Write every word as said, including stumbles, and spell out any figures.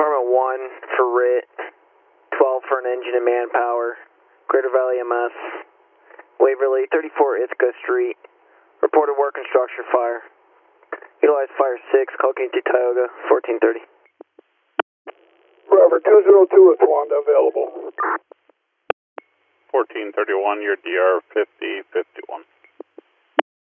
Department one for R I T, twelve for an engine and manpower, Greater Valley M S, Waverly, thirty-four Ithaca Street, reported work and structure fire. Utilize fire six, call King two Tioga, fourteen thirty. Forever two zero two with Wanda available. fourteen thirty-one, your D R fifty fifty-one.